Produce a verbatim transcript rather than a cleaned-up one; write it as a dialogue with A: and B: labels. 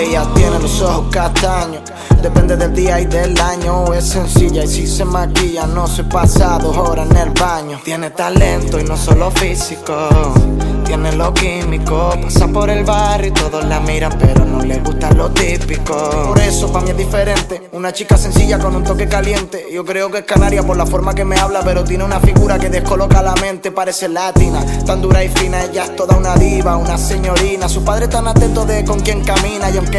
A: Ella tiene los ojos castaños, depende del día y del año. Es sencilla y si se maquilla no se pasa dos horas en el baño. Tiene talento y no solo físico, tiene lo químico. Pasa por el barrio y todos la miran, pero no le gusta lo típico. Por eso pa' mí es diferente, una chica sencilla con un toque caliente. Yo creo que es canaria por la forma que me habla, pero tiene una figura que descoloca la mente. Parece latina, tan dura y fina, ella es toda una diva, una señorina. Su padre tan atento de con quién camina, y aunque